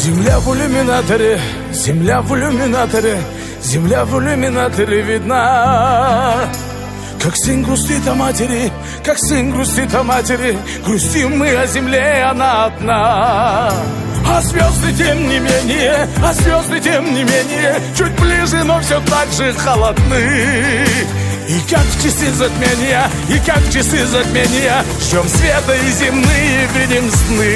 Земля в иллюминаторе, земля в иллюминаторе, земля в иллюминаторе видна. Как сын грустит о матери, как сын грустит о матери, грустим мы о земле, она одна. А звезды тем не менее, а звезды тем не менее, чуть ближе, но все так же холодны. И как в часы затмения, и как в часы затмения, ждем света и земные видим сны.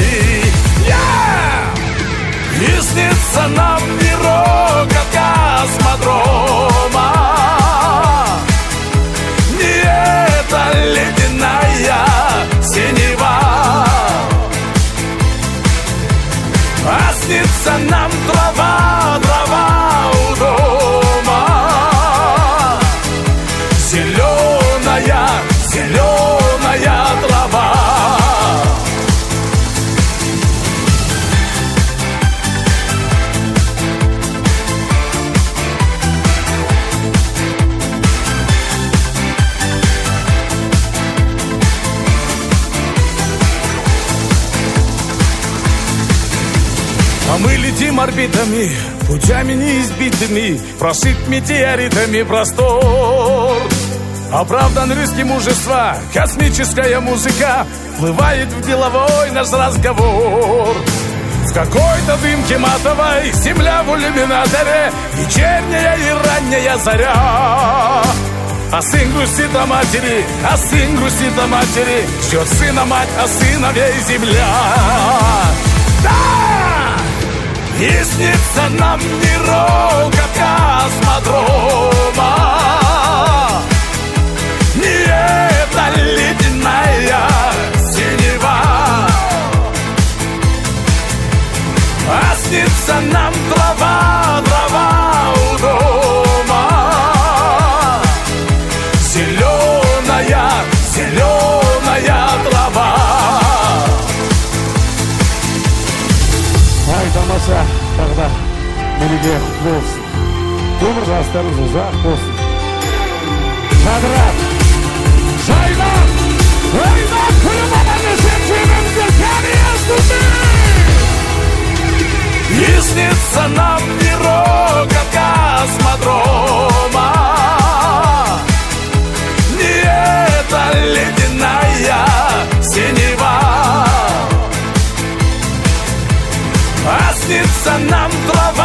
И снится нам мирок от космодрома. Не это ледяная синева, а снится нам трава, трава у дома. Зеленая, зеленая трава. А мы летим орбитами, путями неизбитыми, прошит метеоритами простор. Оправдан риски мужества, космическая музыка вплывает в деловой наш разговор. В какой-то дымке матовой земля в иллюминаторе, вечерняя и ранняя заря. А сын грустит о матери, а сын грустит о матери, ждет сына мать, а сыновей земля. Да! И снится нам мирок от космодрома. Не это ледяная синева, а снится нам трава, трава у дома. Зеленая, зеленая трава. Айтамаса, тогда Melike kutlu olsun. Ömür rastlarınız uzak olsun. Şadrat, Şaylan, Oynak kırmalarını seçimimde kendiniz tutun. И снится нам мирок от космодрома. Не это ледяная синева, а снится нам трава.